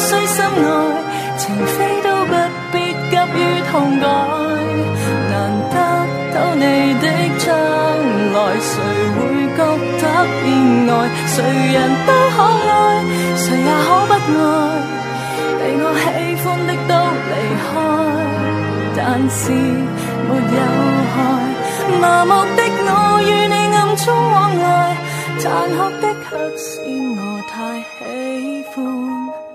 需心愛，情非都不必急於痛改。難得到你的將來，誰會覺得意外？誰人都可愛，誰也可不愛，被我喜歡的都離開，但是沒有害。麻木的我與你暗中往來，殘酷的卻是我太喜歡